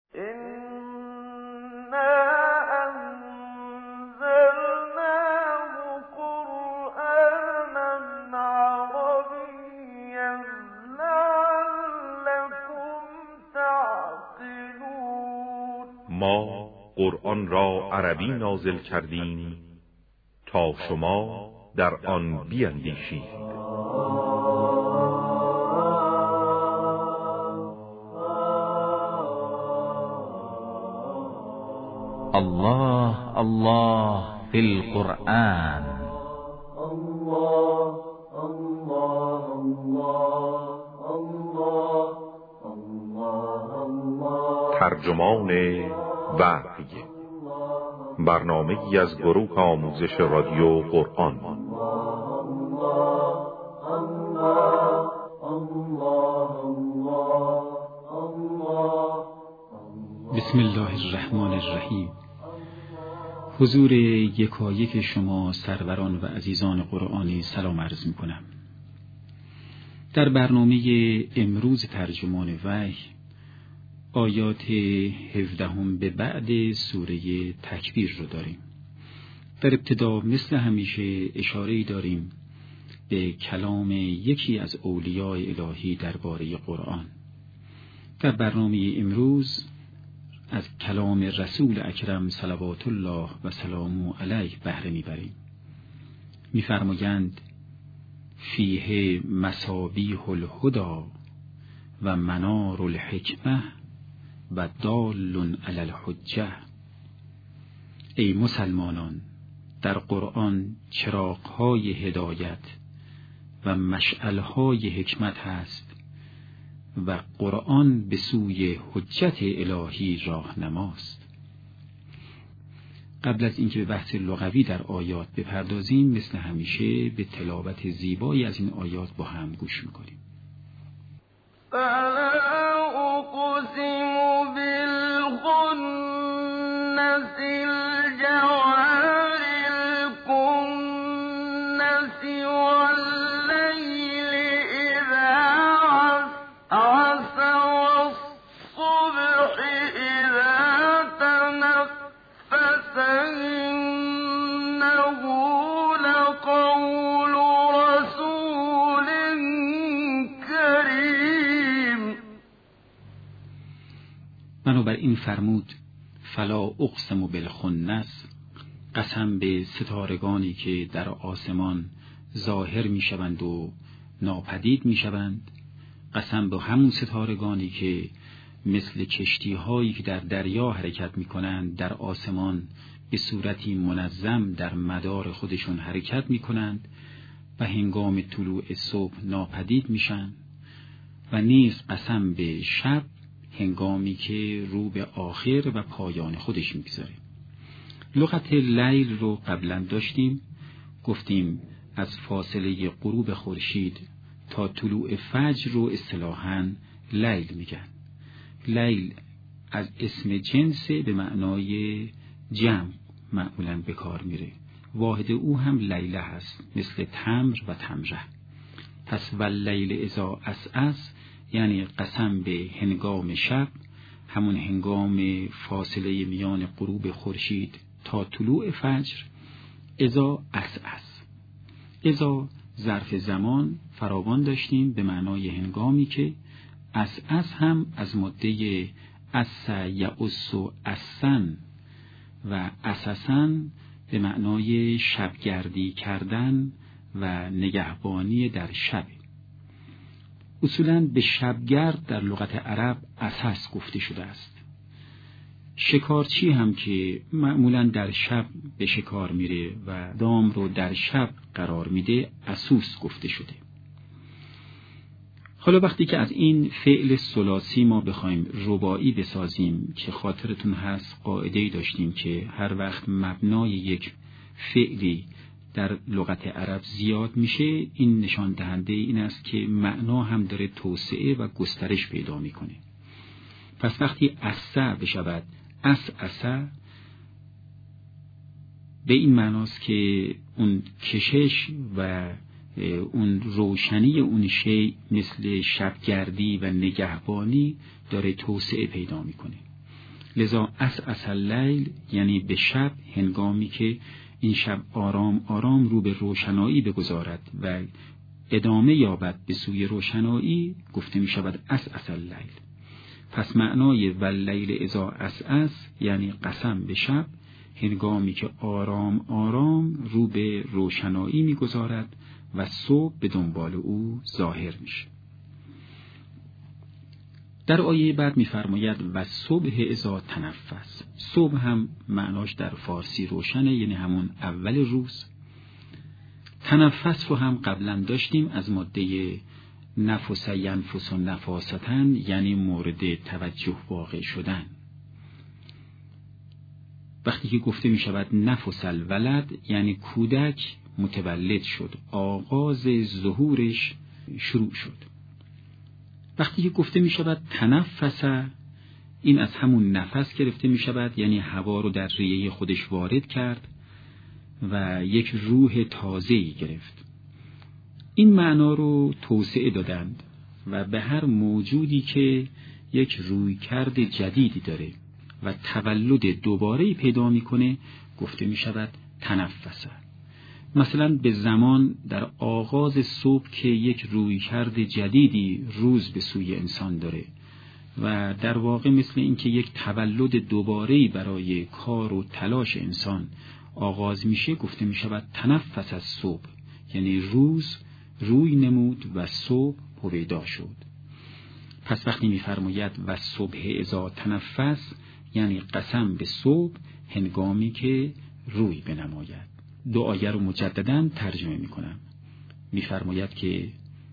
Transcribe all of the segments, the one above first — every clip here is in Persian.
ما قرآن را عربی نازل کردیم تا شما در آن بیندیشید. الله الله فی القرآن. الله الله الله الله. ترجمان وحی، برنامه‌ای از گروه آموزش رادیو قرآن. بسم الله الرحمن الرحیم. حضور یکایک شما سروران و عزیزان قرآنی سلام عرض می‌کنم. در برنامه امروز ترجمان وحی آیات 17 به بعد سوره تکویر رو داریم. در ابتدا مثل همیشه اشاره‌ای داریم به کلام یکی از اولیاء الهی درباره قرآن. در برنامه امروز از کلام رسول اکرم صلوات الله و سلامه علیه بهره میبریم. میفرمایند فیه مصابیح الهدی و منار الحکمه و دال علی الحجه. ای مسلمانان، در قرآن چراغ‌های هدایت و مشعل‌های حکمت هست و قرآن به سوی حجت الهی راهنماست. قبل از اینکه به بحث لغوی در آیات بپردازیم، مثل همیشه به تلاوت زیبایی از این آیات با هم گوش می‌کنیم. فلا اقسم بالخنس الجوار الكنس والليل اذا عسعس والصبح اذا تنفس انه لقول رسول کریم. بنابراین فرمود فلا اقسم بالخنس، قسم به ستارگانی که در آسمان ظاهر می شوند و ناپدید می شوند، قسم به همون ستارگانی که مثل کشتی هایی که در دریا حرکت می کنند در آسمان به صورتی منظم در مدار خودشون حرکت می کنند و هنگام طلوع صبح ناپدید می شن. و نیز قسم به شب هنگامی که رو به آخر و پایان خودش میگذاره. لغت لیل رو قبلا داشتیم، گفتیم از فاصله غروب خورشید تا طلوع فجر رو اصطلاحاً لیل میگن. لیل از اسم جنس به معنای جمع معمولاً به کار میره. واحد او هم لیله هست، مثل تمر و تمره. پس واللیل اذا عسعس یعنی قسم به هنگام شب، همون هنگام فاصله میان غروب خورشید تا طلوع فجر. اذا عسعس، اذا ظرف زمان فراوان داشتیم به معنای هنگامی که، عسعس هم از ماده عس یعس و عسن و عسسن به معنای شبگردی کردن و نگهبانی در شب. اصولاً به شبگرد در لغت عرب عسس گفته شده است. شکارچی هم که معمولاً در شب به شکار میره و دام رو در شب قرار میده عسوس گفته شده. حالا وقتی که از این فعل ثلاثی ما بخوایم رباعی بسازیم، که خاطرتون هست قاعده‌ای داشتیم که هر وقت مبنای یک فعلی در لغت عرب زیاد میشه، این نشان دهنده این است که معنا هم داره توسعه و گسترش پیدا میکنه. پس وقتی عسع بشود عسعسه، به این معناست که اون کشش و اون روشنی اون شی مثل شبگردی و نگهبانی داره توسعه پیدا میکنه. لذا اسعس اللیل یعنی به شب، هنگامی که این شب آرام آرام رو به روشنایی بگذارد و ادامه یابد به سوی روشنایی، گفته می شود اسعس اللیل. پس معنای واللیل اذا اسعس یعنی قسم به شب، هنگامی که آرام آرام رو به روشنایی می‌گذارد و صبح به دنبال او ظاهر میشه. در آیه بعد می‌فرماید و صبح اذا تنفس. صبح هم معناش در فارسی روشنه، یعنی همون اول روز. تنفس رو هم قبلا داشتیم از ماده نفس ینفس و نفاستن، یعنی مورد توجه واقع شدن. وقتی که گفته می شود نفس الولد یعنی کودک متولد شد، آغاز ظهورش شروع شد. وقتی که گفته می شود تنفس، این از همون نفس گرفته می شود، یعنی هوا رو در ریه خودش وارد کرد و یک روح تازه‌ای گرفت. این معنا رو توسعه دادند و به هر موجودی که یک رویکرد جدیدی داره و تولد دوباره‌ای پیدا میکنه گفته می شود تنفسه. مثلا به زمان در آغاز صبح که یک رویکرد جدیدی روز به سوی انسان داره و در واقع مثل اینکه یک تولد دوباره‌ای برای کار و تلاش انسان آغاز میشه، گفته می شود تنفس از صبح، یعنی روز روی نمود و صبح هویدا شد. پس وقتی می‌فرماید و صبح اذا تنفس یعنی قسم به صبح هنگامی که روی بنماید. دو آیه رو مجدداً ترجمه می‌کنم. می‌فرماید که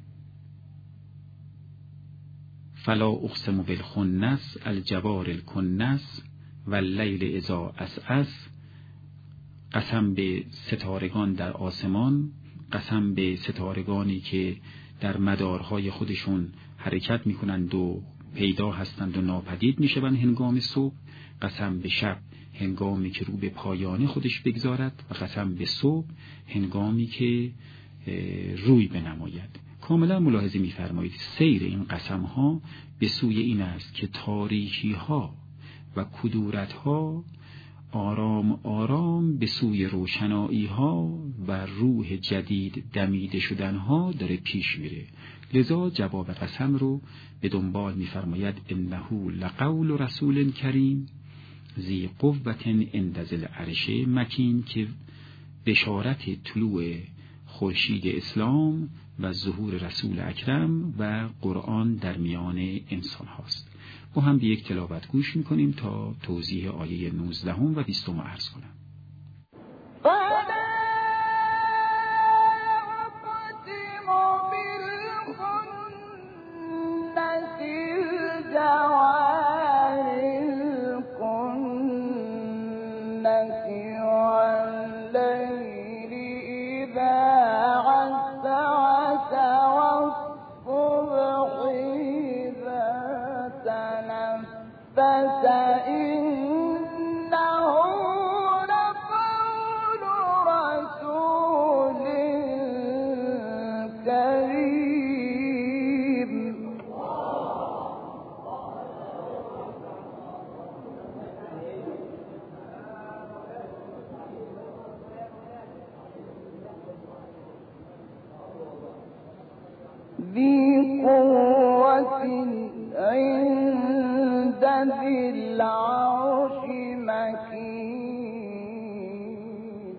فلا اقسم بالخنس الجوار الکنس واللیل اذا عسعس. قسم به ستارگان در آسمان، قسم به ستارگانی که در مدارهای خودشون حرکت میکنند و پیدا هستند و ناپدید میشوند هنگام صبح. قسم به شب هنگامی که رو به پایان خودش بگذارد و قسم به صبح هنگامی که روی بنماید. کاملا ملاحظه میفرمایید سیر این قسم ها به سوی این است که تاریکی ها و کدورت ها آرام آرام به سوی روشنایی ها و روح جدید دمیده شدن ها داره پیش میره. لذا جواب قسم رو به دنبال میفرماید انه لقول رسول کریم ذی قوة عند ذی العرش مکین، که بشارت طلوع خورشید اسلام و ظهور رسول اکرم و قرآن در میان انسان هاست. با هم به یک تلاوت گوش میکنیم تا توضیح آیه 19 و 20 عرض کنم. ذی قوة عند ذی العرش مکین.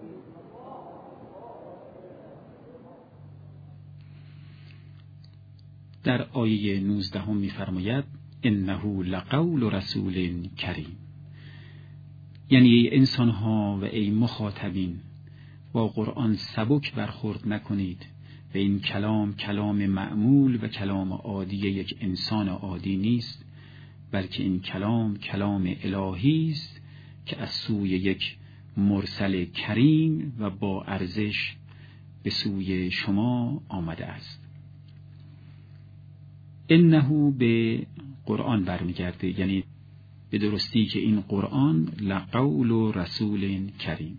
در آیه 19 می‌فرماید انه لقول رسول کریم، یعنی ای انسان‌ها و ای مخاطبین با قرآن سبک برخورد نکنید و این کلام معمول و کلام عادی یک انسان عادی نیست، بلکه این کلام الهی است که از سوی یک مرسل کریم و با ارزش به سوی شما آمده است. انه به قرآن برمیگرده، یعنی به درستی که این قرآن لقول رسول کریم.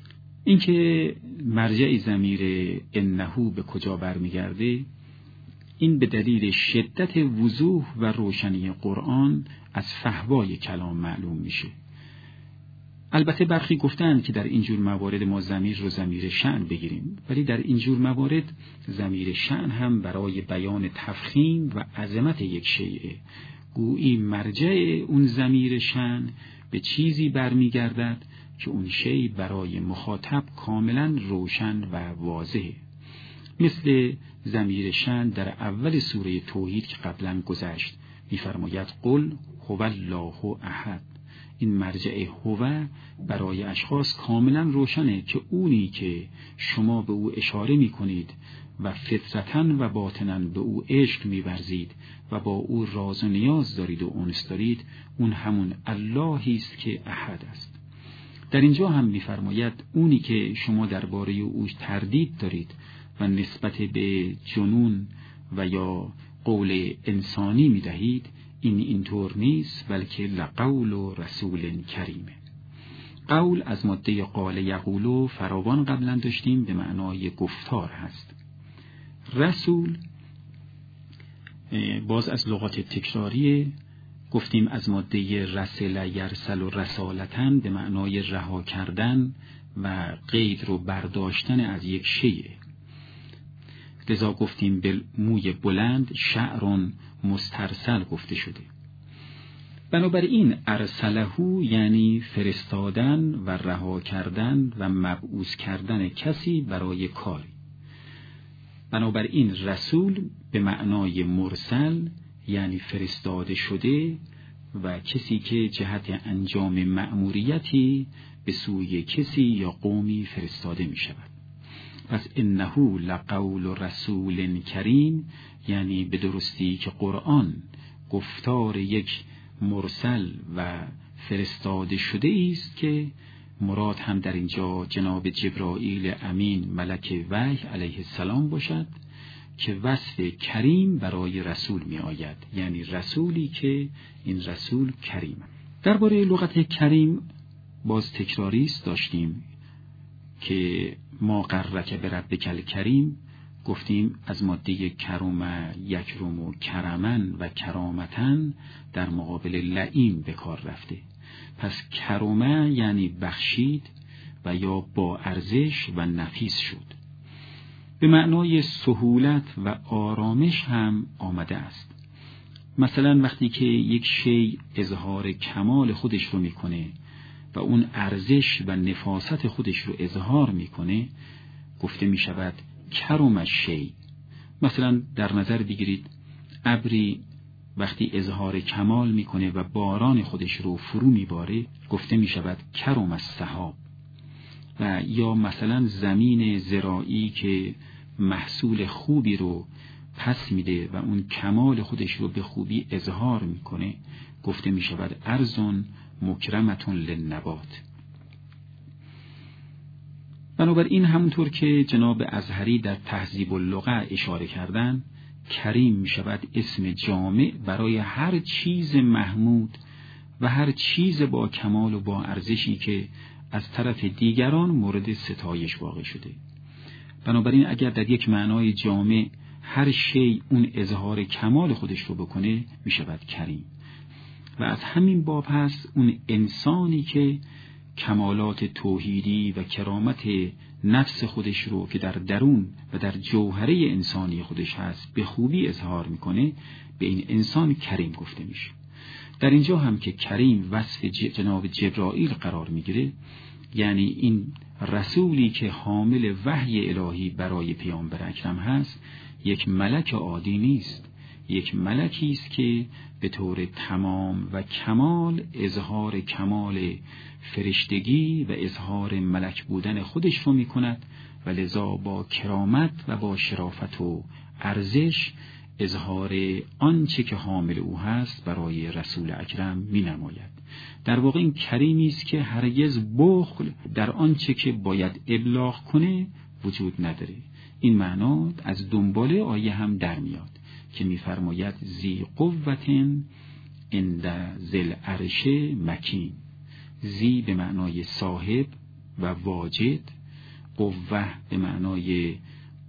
اینکه مرجع ضمیر انه به کجا برمیگرده، این به دلیل شدت وضوح و روشنی قرآن از فحوای کلام معلوم میشه. البته برخی گفتند که در اینجور موارد ما ضمیر رو ضمیر شأن بگیریم، ولی در اینجور موارد ضمیر شأن هم برای بیان تفخیم و عظمت یک شیء، گویی مرجع اون ضمیر شأن به چیزی برمیگردد که اون شیء برای مخاطب کاملا روشن و واضحه، مثل ضمیر شأن در اول سوره توحید که قبلا گذشت، می‌فرماید قل هو الله احد. این مرجع هو برای اشخاص کاملا روشنه که اونی که شما به او اشاره می‌کنید و فطرتاً و باطناً به او عشق می‌ورزید و با او راز و نیاز دارید و انس دارید، اون همون اللهی است که احد است. در اینجا هم می‌فرماید اونی که شما درباره او تردید دارید و نسبت به جنون و یا قول انسانی می‌دهید، اینطور نیست، بلکه لقول و رسول کریمه. قول از ماده قال یقولو فراوان قبلا داشتیم، به معنای گفتار هست. رسول باز از لغات تکراریه، گفتیم از ماده رسل یرسل و رسالتن به معنای رها کردن و قید رو برداشتن از یک شیء. لذا گفتیم به موی بلند شعرون مسترسل گفته شده. بنابراین ارسلهو یعنی فرستادن و رها کردن و مبعوث کردن کسی برای کاری. بنابراین رسول به معنای مرسل یعنی فرستاده شده و کسی که جهت انجام مأموریتی به سوی کسی یا قومی فرستاده می شود. پس انه لقول رسول کریم یعنی به درستی که قرآن گفتار یک مرسل و فرستاده شده است که مراد هم در اینجا جناب جبرائیل امین ملک وحی علیه السلام باشد که وصف کریم برای رسول می آید، یعنی رسولی که این رسول کریم. درباره لغت کریم باز تکراری است داشتیم که ما قررک بربک الکریم، گفتیم از ماده کرم یکرم و کرمن و کرامتن در مقابل لئیم به کار رفته. پس کرمه یعنی بخشید و یا با ارزش و نفیس شد. به معنای سهولت و آرامش هم آمده است. مثلا وقتی که یک شیء اظهار کمال خودش رو میکنه و اون ارزش و نفاست خودش رو اظهار میکنه، گفته میشود کرم الشیء. مثلا در نظر بگیرید ابری وقتی اظهار کمال میکنه و باران خودش رو فرو میباره، گفته میشود کرم السحاب. و یا مثلا زمین زراعی که محصول خوبی رو پس میده و اون کمال خودش رو به خوبی اظهار میکنه، گفته میشود ارض مکرمتون للنبات. بنابراین همونطور که جناب ازهری در تهذیب اللغة اشاره کردن، کریم می شود اسم جامع برای هر چیز محمود و هر چیز با کمال و با ارزشی که از طرف دیگران مورد ستایش واقع شده. بنابراین اگر در یک معنای جامع هر شی اون اظهار کمال خودش رو بکنه، می شود کریم. و از همین باب هست اون انسانی که کمالات توحیدی و کرامت نفس خودش رو که در درون و در جوهره انسانی خودش هست به خوبی اظهار میکنه، به این انسان کریم گفته میشه. در اینجا هم که کریم وصف جناب جبرائیل قرار میگیره، یعنی این رسولی که حامل وحی الهی برای پیامبر اکرم هست، یک ملک عادی نیست، یک ملکی است که به طور تمام و کمال اظهار کمال فرشتگی و اظهار ملک بودن خودش رو می کند و لذا با کرامت و با شرافت و ارزش اظهار آنچه که حامل او هست برای رسول اکرم می نماید. در واقع این کریمی است که هرگز بخل در آنچه که باید ابلاغ کنه وجود نداره. این معنا از دنباله آیه هم در میاد که می‌فرماید ذی قوة عند ذی العرش مکین. ذی به معنای صاحب و واجد، قوه به معنای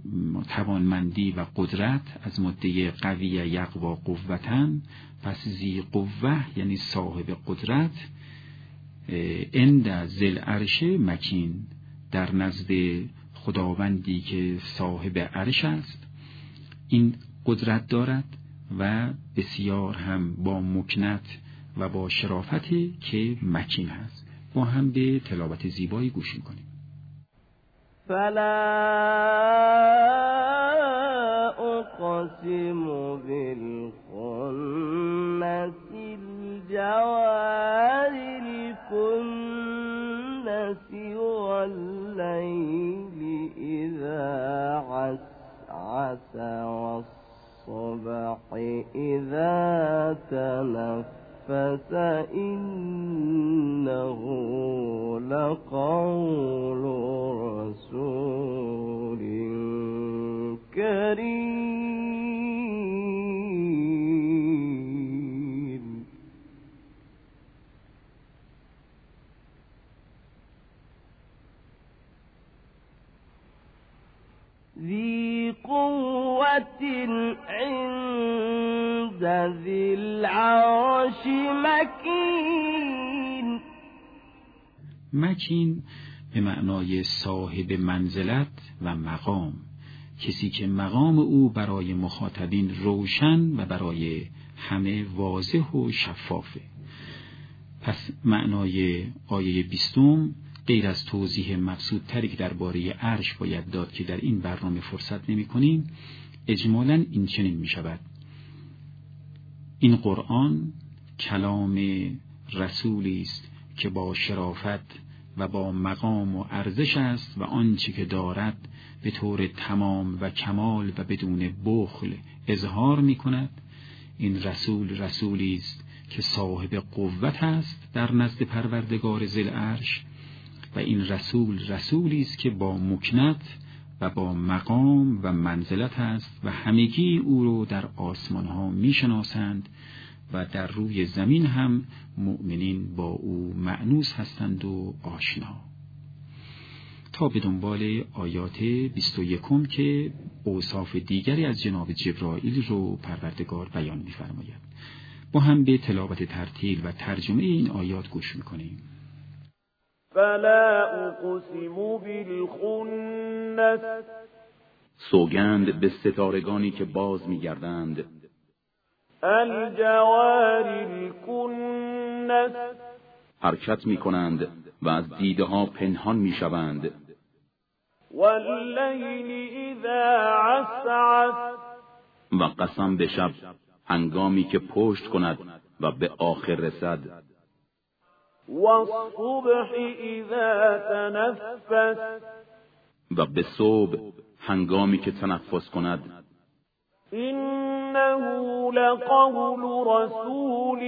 توانمندی و قدرت از مدعی قوی یقوا قوتن، پس ذی قوه یعنی صاحب قدرت، عند ذی العرش مکین، در نزد خداوندی که صاحب عرش است این قدرت دارد و بسیار هم با مکنت و با شرافتی که مکین هست. با هم به تلاوت زیبایی گوش می‌کنیم. فلا اقسم بالخنس الجوار الكنس والليل اذا عسعس والصبح اذا تنفس إنه لقول رسول كريم ذي قوة عند ذي العرش مكين. مکین به معنای صاحب منزلت و مقام، کسی که مقام او برای مخاطبین روشن و برای همه واضح و شفافه. پس معنای آیه 20 غیر از توضیح مقصودتری که درباره عرش باید داد که در این برنامه فرصت نمی کنیم، اجمالاً این چنین می شود: این قرآن کلام رسولی است که با شرافت و با مقام و ارزش است و آنچه که دارد به طور تمام و کمال و بدون بخل اظهار می کند. این رسول رسولی است که صاحب قوت است در نزد پروردگار ذی العرش و این رسول رسولی است که با مکنت و با مقام و منزلت است و همگی او رو در آسمان ها می شناسند و در روی زمین هم مؤمنین با او مأنوس هستند و آشنا. تا به دنبال آیات 21 که اوصاف دیگری از جناب جبرائیل رو پروردگار بیان می فرماید. با هم به تلاوت ترتیل و ترجمه این آیات گوش می کنیم. فلا اقسم بالخنس سوگند به ستارگانی که باز می‌گردند، الجوار الکنس حرکت می‌کنند و از دیده ها پنهان می‌شوند، واللیل اذا عسعس و قسم به شب هنگامی که پشت کند و به آخر رسد، والصبح اذا تنفس و به صبح هنگامی که تنفس کند. انه لقول رسول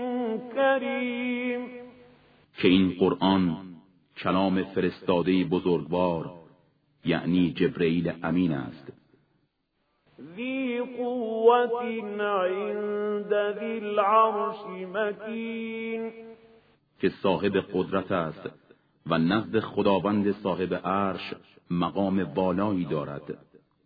کریم که این قرآن کلام فرستاده بزرگوار یعنی جبرئیل امین است، ذی قوة عند ذی العرش مکین که صاحب قدرت است و نزد خداوند صاحب عرش مقام بالایی دارد.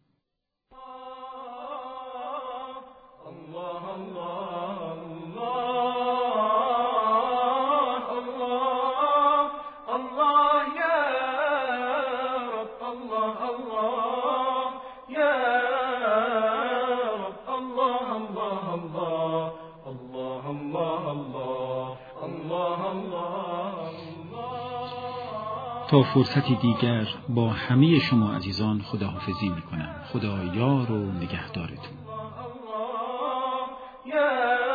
تا فرصتی دیگر با همه شما عزیزان خداحافظی میکنم. خدا یار و نگهدارتون.